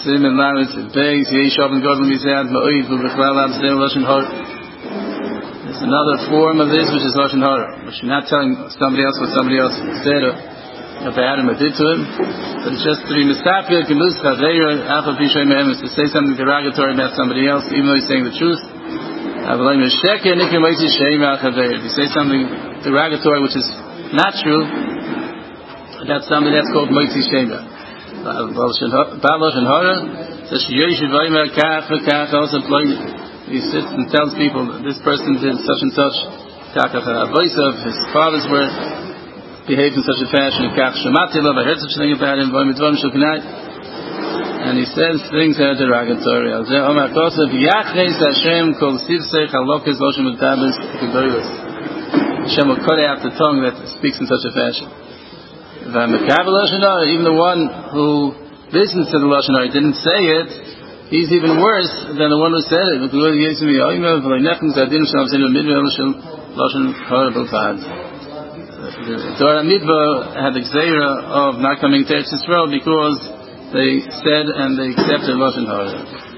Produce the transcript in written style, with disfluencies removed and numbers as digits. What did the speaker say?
Simen Lamed Beis Yeshav and Godel Mizad Ma'oid V'Bechlal Abzdel Lashon Hara. There's another form of this which is Lashon Hara, which you're not telling somebody else what somebody else said or bad him or did to him, but it's just to be Mistafir Gemuz Chaveir Afal Pishay Mehem is to say something derogatory about somebody else even though he's saying the truth. If you say something derogatory which is not true, that's something that's called Moitzi Shema. Lashon Hara says he sits and tells people this person did such and such. His fathers were behaved in such a fashion. I heard such a thing about him. And he says things that are derogatory. Hashem will cut out the tongue that speaks in such a fashion. Even the one who listens to the Lashon Hara didn't say it, he's even worse than the one who said it. The Torah Midbar had the Gzeira of not coming to Eretz Yisrael because they said and they accepted Lashon Hara.